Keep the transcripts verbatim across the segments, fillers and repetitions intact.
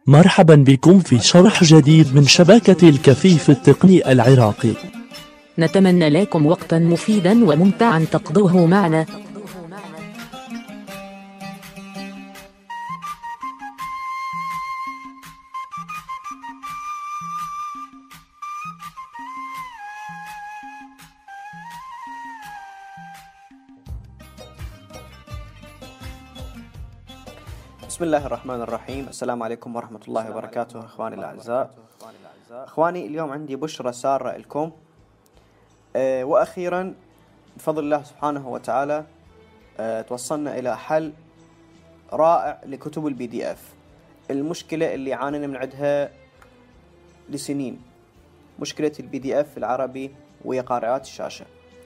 مرحبا بكم في شرح جديد من شبكة الكفيف التقني العراقي. نتمنى لكم وقتا مفيدا وممتعا تقضوه معنا. بسم الله الرحمن الرحيم. السلام عليكم ورحمة الله وبركاته أخواني الأعزاء. أخواني اليوم عندي بشرى سارة لكم، أه وأخيرا بفضل الله سبحانه وتعالى أه توصلنا إلى حل رائع لكتب البي دي اف. المشكلة اللي عانينا من عندها لسنين، مشكلة البي دي اف العربي وهي قارئات الشاشة،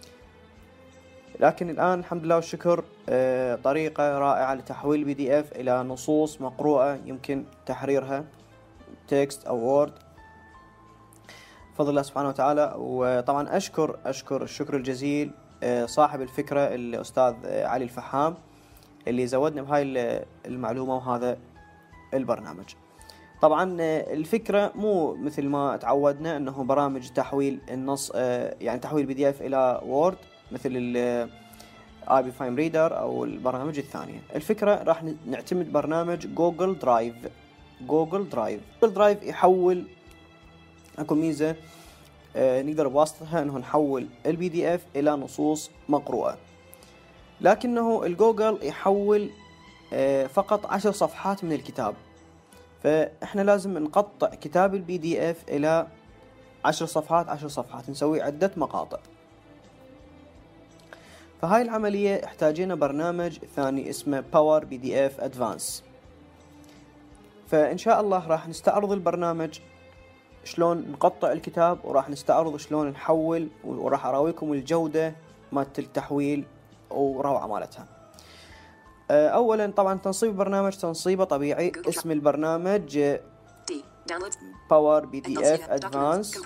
لكن الآن الحمد لله والشكر آه، طريقة رائعة لتحويل البي دي اف إلى نصوص مقروءة يمكن تحريرها تكست أو وورد بفضل الله سبحانه وتعالى. وطبعا أشكر أشكر الشكر الجزيل آه، صاحب الفكرة الأستاذ آه، علي الفحام اللي زودنا بهاي المعلومة وهذا البرنامج. طبعا آه، الفكرة مو مثل ما تعودنا أنه برامج تحويل النص آه، يعني تحويل البي دي اف إلى وورد مثل ال آي بي فايم ريدر أو البرامج الثانية. الفكرة راح نعتمد برنامج جوجل درايف. جوجل درايف جوجل درايف يحول، اكو ميزة آه نقدر بواسطتها انه نحول البي دي اف الى نصوص مقروءة، لكنه الجوجل يحول آه فقط عشر صفحات من الكتاب، فاحنا لازم نقطع كتاب البي دي اف الى عشر صفحات عشر صفحات، نسوي عدة مقاطع. فهاي العملية احتاجينا برنامج ثاني اسمه باور بي دي اف ادفانس. فإن شاء الله راح نستعرض البرنامج شلون نقطع الكتاب، وراح نستعرض شلون نحول، وراح أراويكم الجودة مالت التحويل وروعة مالتها. أولا طبعا تنصيب البرنامج تنصيبه طبيعي. اسم البرنامج باور بي دي اف ادفانس.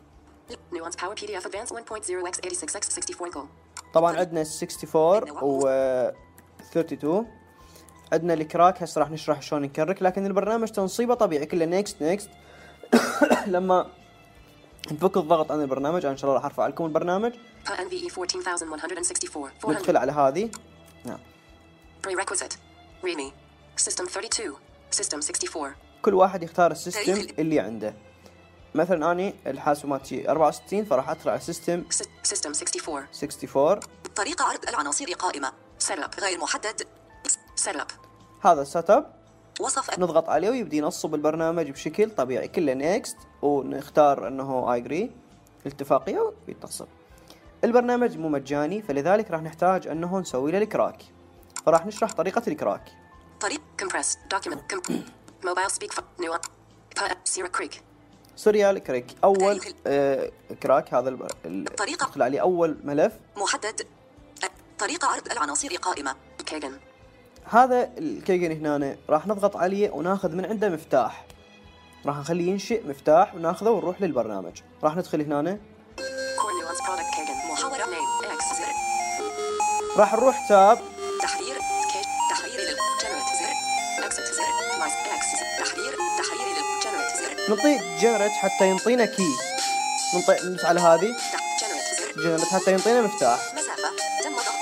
طبعا عندنا ستة وأربعين و ثلاثة وثلاثين. عندنا الكراك، هسه راح نشرح شلون نكرك، لكن البرنامج تنصيبه طبيعي كله نيكست نيكست. لما نفك الضغط عن البرنامج، انا ان شاء الله راح ارفع لكم البرنامج. ندخل على هذه. نعم. Prerequisite. Readme. System ثلاثة وثلاثين. System ستة وستين. كل واحد يختار السيستم اللي عنده. مثلا اني الحاسوب مالتي أربعة وستين، فراح ادخل على سيستم سيستم ستة وستين. ستة وستين. طريقة عرض العناصر قائمة. Setup غير محدد. Setup. هذا السيت اب. وصف. نضغط عليه ويبدي ينصب البرنامج بشكل طبيعي، كله نيكست، ونختار انه اي اجري الاتفاقية ويتصل. البرنامج مو مجاني، فلذلك راح نحتاج انه نسوي له الكراك، فراح نشرح طريقة الكراك. طريق compress document mobile speak new serial creek سوريال كريك. اول آه كراك هذا الطريقة. ندخل عليه اول ملف محدد. طريقة عرض العناصر قائمة. كيجن. هذا الكيجن هنا راح نضغط عليه وناخذ من عنده مفتاح، راح نخليه ينشئ مفتاح وناخذه ونروح للبرنامج. راح ندخل هنا، راح نروح تاب تحرير تحرير للجنريت زر اكسبت زر مايس اكس تحرير تحرير للجنريت زر. نعطي جنريت حتى ينطينا كي، نطي ندوس على هذه جنريت حتى ينطينا مفتاح. مسافة تم ضغط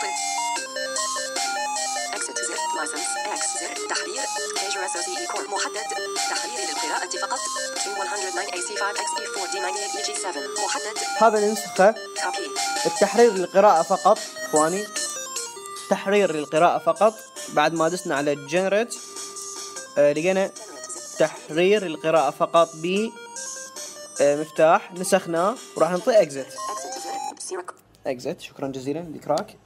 اكسبت زر لايسنس اكس زر تحرير كيجر اس او سي اي كور محدد تحرير للقراءة فقط مئة وتسعة اي سي خمسة اكس اي أربعة دي ثمانية اي جي سبعة محدد. هذا ننسخه. التحرير للقراءة فقط اخواني، تحرير للقراءة فقط. بعد ما دسنا على الجنريت آه لقينا تحرير القراءة فقط ب آه مفتاح، نسخناه وراح نعطي اكزت. اكزت. شكرا جزيلا لكراك.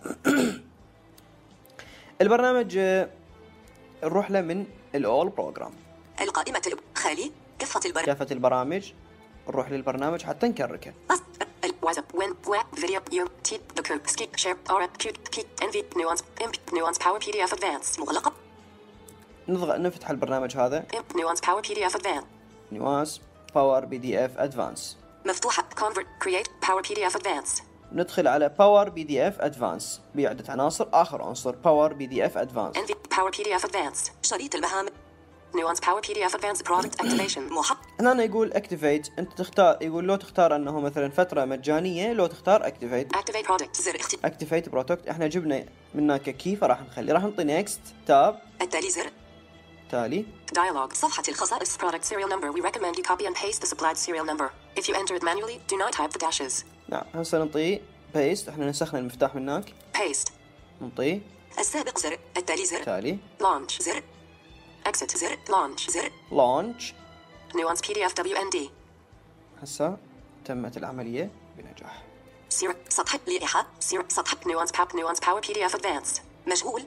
البرنامج آه نروح له من الاول بروجرام. القائمة خالي كافة البرامج. كافة البرامج نروح للبرنامج حتى نكركه. WhatsApp, when, web, video, you, T, the code, skip, share, R, Q, P, N V, nuance, imp, nuance, power بي دي اف advanced مغلقة. نضغط نفتح البرنامج هذا. nuance, power بي دي اف advanced. nuance, power بي دي اف advanced. مفتوحة. convert, create, power بي دي اف advanced. ندخل على power بي دي اف advanced بعدة عناصر. آخر عنصر power بي دي اف advanced. N V, power بي دي اف advanced. شريط المهام. Nuance Power بي دي إف Advanced Product Activation محط. هنا أنا يقول activate، أنت تختار، يقول لو تختار أنه مثلا فترة مجانية، لو تختار activate. Activate Product زر اختيار. activate product. إحنا جبنا منها ككي فراح نخلي، راح نعطي next tab. التالي زر. تالي. Dialog صفحة الخصائص product serial number. We recommend you copy and paste the supplied serial number. If you enter it manually, do not type the dashes. نعم هسه نعطيه paste. إحنا نسخنا المفتاح من هناك. Paste. نعطيه. السابق زر. التالي زر. تالي. Launch زر. Exit زر. Launch زر. launch. Nuance بي دي إف دبليو إن دي. هسه تمت العملية بنجاح. سير سطح لائحة. سير سطح Nuance Power Nuance Power بي دي إف Advanced. مشغول.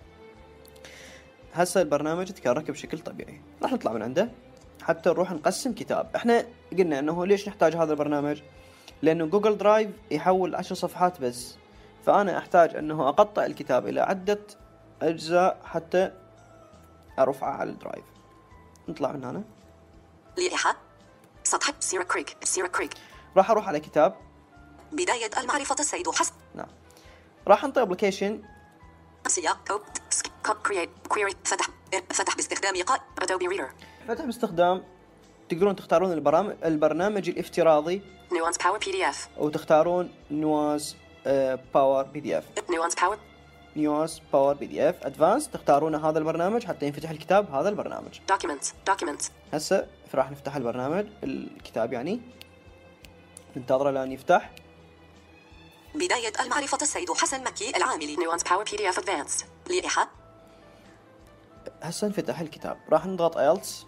هسه البرنامج يتكرك بشكل طبيعي. راح نطلع من عنده حتى نروح نقسم كتاب. احنا قلنا انه ليش نحتاج هذا البرنامج؟ لانه جوجل درايف يحول عشر صفحات بس، فانا احتاج انه اقطع الكتاب الى عدة اجزاء حتى ارفعه على الدرايف. نطلع من هنا. لائحة. سطح سير كريك. سير كريك. راح اروح على كتاب. بداية المعرفة السيد حسن. نعم. راح انطي ابلكيشن. سياق كود كود كرييت كويري. فتح فتح باستخدام قائمة أدوبي ريدر. فتح باستخدام، تقدرون تختارون البرامج البرنامج الافتراضي نيوانس باور بي دي اف، او تختارون نيوانس باور بي دي اف. نيوانس باور نيوانس باور بي دي اف ادفانس، تختارون هذا البرنامج حتى ينفتح الكتاب هذا البرنامج. دوكيومنتس دوكيومنتس. هسه راح نفتح البرنامج الكتاب يعني، ننتظره لان يفتح. بداية المعرفة السيد حسن مكي العاملي. نيوانس باور بي دي اف ادفانس. لائحة. هسه انفتح الكتاب، راح نضغط ايلتس.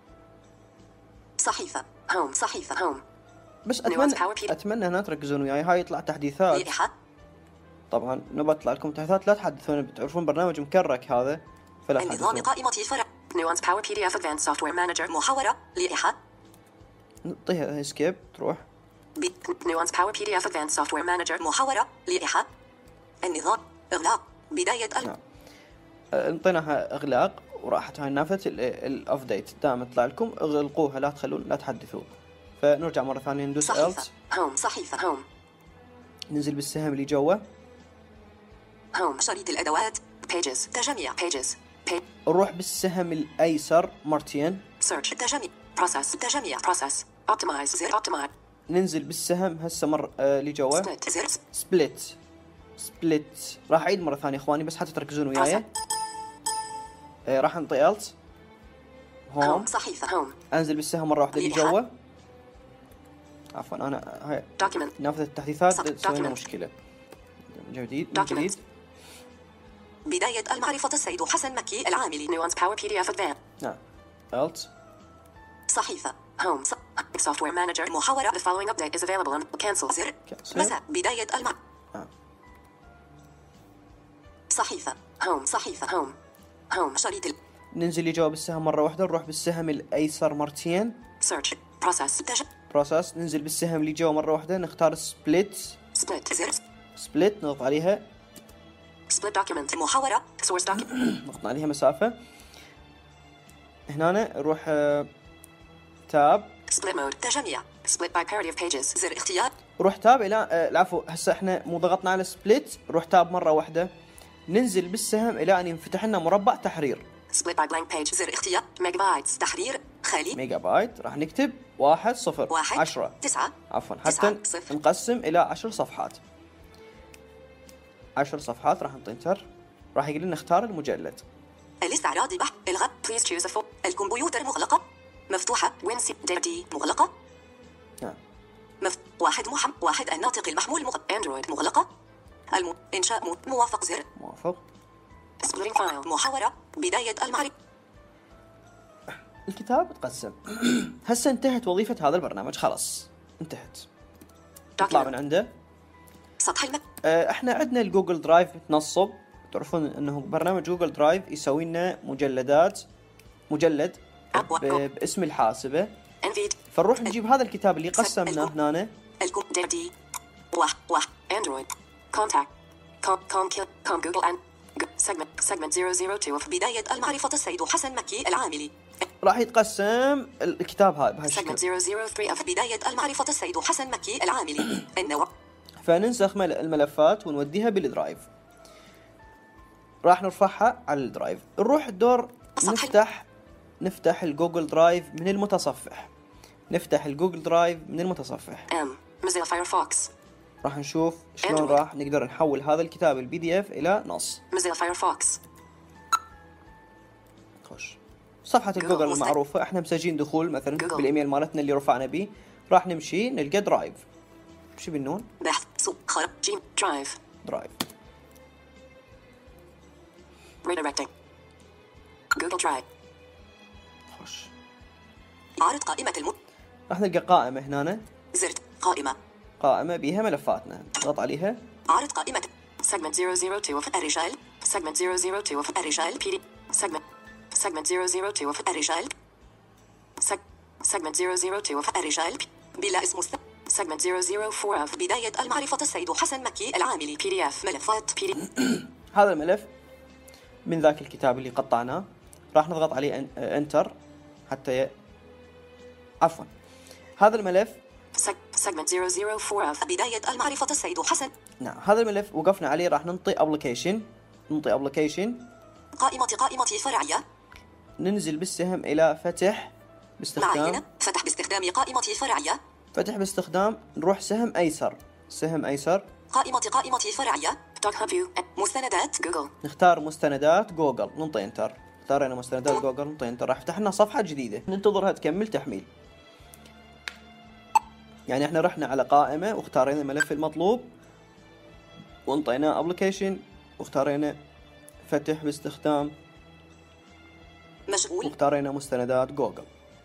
صحيفة هوم. صحيفة هوم. بس اتمنى اتمنى هنا تركزون وياي. هاي يطلع تحديثات. لائحة. طبعا نبغى يطلع لكم تحديثات، لا تحدثون، بتعرفون برنامج مكرك هذا فلا تحدثون. النظام قائمة فرع. نيوانس باور بي دي اف ادفانس سوفت وير مانجر. محاورة. لائحة. نعطيها اسكيب تروح. نيوانس باور بي دي اف ادفانس سوفت وير مانجر. محاورة. لائحة. النظام اغلاق. بداية ال... نعطيناها اغلاق وراحت هاي النافذة الابديت دائما تطلع لكم، اغلقوها لا تخلون لا تحدثوا. فنرجع مرة ثانية ندوس صحيفة الت. هوم. صحيفة هوم. ننزل بالسهم اللي جوه. هوم. شريط الادوات. pages. تجميع pages. Page. نروح بالسهم الايسر مرتين. search. تجميع process. تجميع process. optimize. زر optimize. ننزل بالسهم هسه مر آه اللي جوه. split. زر split. split. راح اعيد مرة ثانية اخواني بس حتى تركزون وياي. آه راح نطي الت. هوم. صحيفة هوم. انزل بالسهم مرة واحدة اللي جوه. عفوا انا هاي document. نافذة التحديثات تسوي لنا مشكلة. جديد من جديد. بداية المعرفة السيد حسن مكي العاملي. نيوانس باور بي دي اف ادفانس. نعم. الت. صحيفة هوم. سوفت وير مانجر. محاورة. The following update is available on cancel. زر مساء. بداية المع نعم. صحيفة هوم. صحيفة هوم. هوم. شريط ال... ننزل اللي جوه بالسهم مرة واحدة، نروح بالسهم الايسر مرتين. search process. تج... process. ننزل بالسهم اللي جوه مرة واحدة، نختار split. split. زر split نضغط عليها. split document. محاورة. source document. نضغط عليها مسافة. هنا نروح تاب. split mode. تجميع. split by parity of pages. زر اختيار. روح تاب الى العفو هسه احنا مو ضغطنا على split، روح تاب مرة واحدة، ننزل بالسهم الى ان ينفتح لنا مربع تحرير. split by blank page. زر اختيار. ميجا بايتس. تحرير خالي. ميجا بايت. راح نكتب واحد صفر واحد عشرة تسعة عفوا حتى نقسم الى عشر صفحات. عشر صفحات راح نطي انتر، راح يقول لنا اختار المجلد. الاستعراض بحث الغاء. please choose a phone. الكمبيوتر مغلقة مفتوحة. وين سي دي مغلقة. نعم. مف... واحد محم... واحد الناطق المحمول مغ... اندرويد مغلقة. الم... انشاء م... موافق. زر موافق. splitting file. محاورة. بداية المعرفة. الكتاب تقسم. هسه انتهت وظيفة هذا البرنامج، خلاص انتهت. نطلع من عنده. سطح الم... اه احنا عندنا الجوجل درايف متنصب، تعرفون انه برنامج جوجل درايف يسوي لنا مجلدات، مجلد ب... باسم الحاسبة. انفيد. فنروح نجيب هذا الكتاب اللي قسمناه هنا. الكم دي واحد واحد اندرويد كونتاكت كوم كوم كيل كوم جوجل ان سيجمنت سيجمنت صفر صفر اثنين. في بداية المعرفة السيد حسن مكي العاملي. راح يتقسم الكتاب هذا بهالشكل. صفر صفر صفر ثلاثة. في بداية المعرفة السيد حسن مكي العاملي. النوع. فننسخ الملفات ونوديها بالدرايف، راح نرفعها على الدرايف. نروح الدور نفتح نفتح الجوجل درايف من المتصفح. نفتح الجوجل درايف من المتصفح. M Mozilla Firefox. راح نشوف شلون راح نقدر نحول هذا الكتاب البي دي اف الى نص. Mozilla Firefox. خش صفحة الجوجل المعروفة، احنا مسجين دخول مثلا بالايميل مالتنا اللي رفعنا به. راح نمشي نلقى درايف. شو بالنون؟ بحث سوق خرب جيم درايف. درايف. Redirecting. Google Drive. خش. عارض قائمة الم. راح نلقى قائمة هنا. زرت قائمة. قائمة بيها ملفاتنا، نضغط عليها. عارض قائمة segment zero zero two of الرجال. segment zero zero two of الرجال بي دي. segment segment zero zero two of الرجال. seg segment zero zero two of الرجال بلا اسم مست. segment zero zero four of بداية المعرفة السيد حسن مكي العاملي بي دي اف ملفات بي دي. هذا الملف من ذاك الكتاب اللي قطعناه. راح نضغط عليه انتر حتى ي... عفوا هذا الملف segment zero zero four of بداية المعرفة السيد حسن. نعم هذا الملف وقفنا عليه. راح ننطي ابلكيشن. ننطي ابلكيشن. قائمة قائمة فرعية. ننزل بالسهم الى فتح باستخدام معينة. فتح باستخدام قائمة فرعية. فتح باستخدام نروح سهم ايسر. سهم ايسر. قائمة قائمة فرعية. Doc Hub View. مستندات جوجل. نختار مستندات جوجل. ننطي انتر. اختارينا مستندات جوجل. ننطي انتر. راح فتح لنا صفحة جديدة. ننتظرها تكمل تحميل. يعني احنا رحنا على قائمة واختارينا الملف المطلوب وانطيناه ابلكيشن واختارينا فتح باستخدام مشغول واختارينا مستندات جوجل.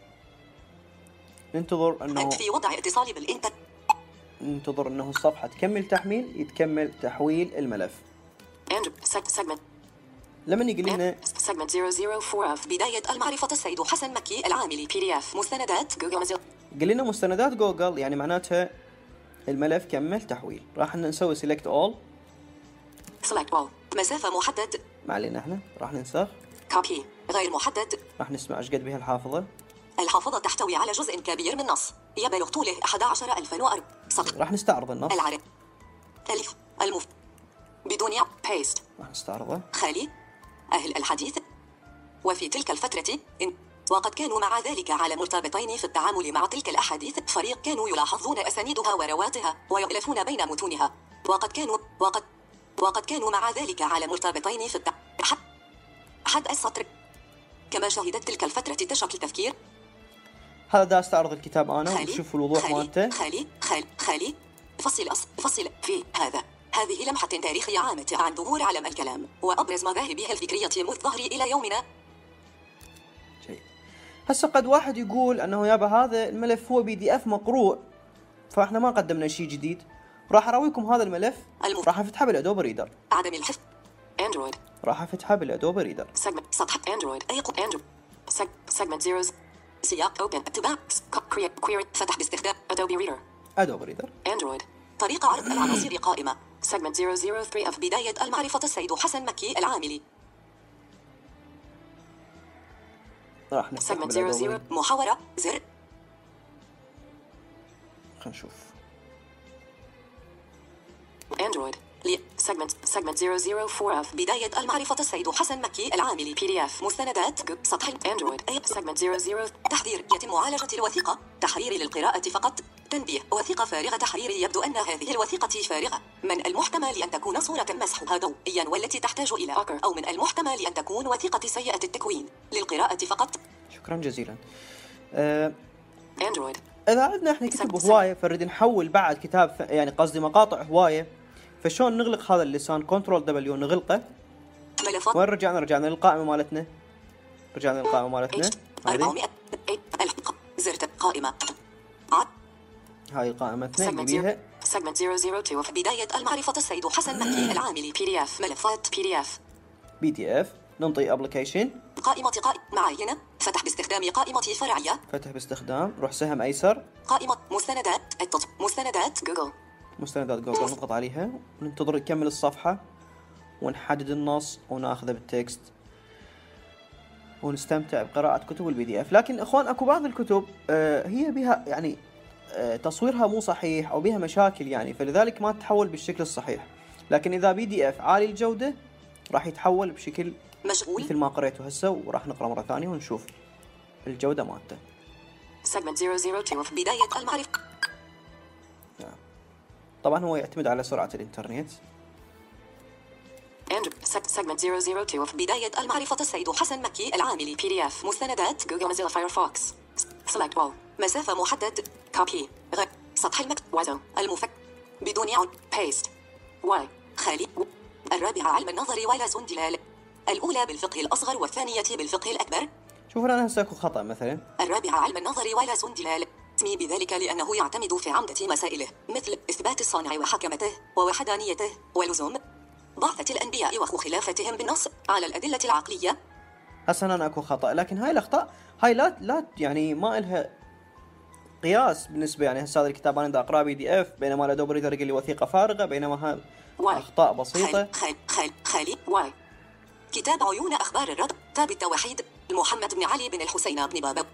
ننتظر انه في وضع اتصال بالانترنت. ننتظر انه الصفحة تكمل تحميل. يتكمل تحويل الملف. segment لما يجي لنا segment zero zero four of بداية المعرفة السيد حسن مكي العاملي بي دي اف مستندات جوجل. قال لنا مستندات جوجل يعني معناتها الملف كمل تحويل. راح نسوي select all. select all. مسافة محدد. ما علينا احنا. راح ننسخ. copy غير محدد. راح نسمع ايش قد بها الحافظة. الحافظة تحتوي على جزء كبير من نص يبلغ طوله أحد عشر ألفا وأربعمائة سطر. راح نستعرض النص. العرب ألف المف بدون paste. راح نستعرضه. خالي أهل الحديث. وفي تلك الفترة إن وقد كانوا مع ذلك على مرتبطين في التعامل مع تلك الأحاديث. فريق كانوا يلاحظون أسانيدها ورواتها ويؤلفون بين متونها. وقد كانوا وقد وقد كانوا مع ذلك على مرتبطين في التعامل حد السطر. كما شهدت تلك الفترة تشكل تفكير. هذا دا استعرض الكتاب انا وشوفوا الوضوح مالته. خالي خالي خالي فصل أص فصل في هذا. هذه لمحة تاريخية عامة عن ظهور علم الكلام وأبرز مذاهبها الفكرية منذ الظهر إلى يومنا. جيد. هسه قد واحد يقول انه يابا هذا الملف هو بي دي اف مقروء فاحنا ما قدمنا شيء جديد. راح اراويكم هذا الملف. المف... راح افتحه بالادوبي ريدر. عدم الحفظ. اندرويد. راح افتحه بالادوبي ريدر. سيجمنت سطح اندرويد اي اندرويد سيجمنت زيروز سياق اوبن اتباع كريت كويري فتح باستخدام ادوبي ريدر. ادوبي ريدر. اندرويد. طريقة عرض العناصر قائمة. سيجمنت زيرو زيرو ثري اف بداية المعرفة السيد حسن مكي العاملي. راح نفتح سيجمنت زيرو زيرو محاورة زر. خلينا نشوف. اندرويد لي سيجمنت سيجمنت زيرو زيرو فور اف بداية المعرفة السيد حسن مكي العاملي بي دي اف مستندات سطح اندرويد اي سيجمنت زيرو زيرو تحذير يتم معالجة الوثيقة تحرير للقراءة فقط. تنبيه وثيقة فارغة تحريري يبدو أن هذه الوثيقة فارغة. من المحتمل أن تكون صورة مسحها ضوئيا والتي تحتاج إلى أكر أو من المحتمل أن تكون وثيقة سيئة التكوين للقراءة فقط. شكرا جزيلا. أه اندرويد إذا عندنا احنا كتب هواية فنريد نحول بعد كتاب يعني قصدي مقاطع هواية فشون نغلق هذا اللسان كنترول دبليو نغلقه. ملفات وين رجعنا رجعنا للقائمة مالتنا. رجعنا للقائمة مالتنا. أربعمائة الحق زرت قائمة هاي قائمتنا اللي بيها سيجمنت زيرو زيرو تو بداية المعرفة السيد حسن مكي العاملي بي دي اف ملفات بي دي اف بي دي اف. ننطي ابلكيشن. قائمة قائمة معينة فتح باستخدام قائمة فرعية. فتح باستخدام روح سهم ايسر. قائمة مستندات التط... مستندات جوجل. مستندات جوجل نضغط عليها وننتظر يكمل الصفحة ونحدد النص وناخذه بالتكست ونستمتع بقراءة كتب البي دي اف. لكن اخوان اكو بعض الكتب آه هي بها يعني آه تصويرها مو صحيح او بها مشاكل يعني فلذلك ما تتحول بالشكل الصحيح. لكن اذا بي دي اف عالي الجودة راح يتحول بشكل مشغول مثل ما قريته هسه وراح نقرأ مرة ثانية ونشوف. الجودة مالته. segment زيرو زيرو اثنين في بداية المعرفة. نعم. طبعا هو يعتمد على سرعة الإنترنت. segment زيرو زيرو اثنين في بداية المعرفة السيد حسن مكي العاملي بي دي إف مستندات جوجل موزيلا فايرفوكس select all مسافة محدد copy غير سطح المكتب وزن المفك بدون عن paste واي خالي الرابعة علم النظر ويلاس دلال الأولى بالفقه الأصغر والثانية بالفقه الأكبر. شوف أنا هسه أكو خطأ مثلا. الرابعة علم النظر ويلاس دلال اسمي بذلك لأنه يعتمد في عمدة مسائله مثل إثبات الصانع وحكمته ووحدانيته ولزوم بعثة الأنبياء وخلافتهم بالنص على الأدلة العقلية. هسه أنا أكو خطأ، لكن هاي الأخطاء هاي لا لا يعني ما إلها قياس بالنسبة. يعني هسه هذا الكتاب أنا دا أقرأ بي دي إف، بينما الأدوب ريدر يقول لي وثيقة فارغة، بينما هاي أخطاء بسيطة. خالي خالي خالي واي كتاب عيون أخبار الرب تاب التوحيد محمد بن علي بن الحسين بن بابا.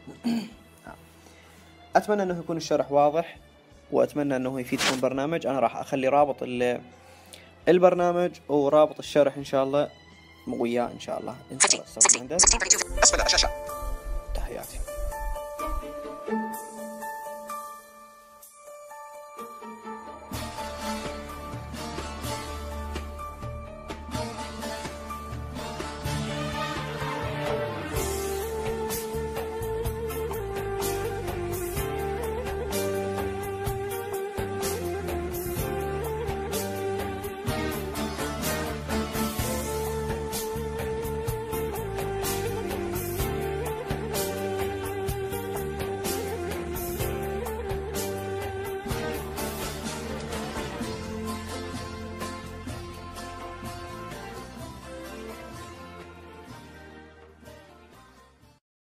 أتمنى أنه يكون الشرح واضح، وأتمنى أنه يفيدكم البرنامج. أنا راح أخلي رابط البرنامج ورابط الشرح إن شاء الله وياه إن شاء الله. أسفل الشاشة. تحياتي.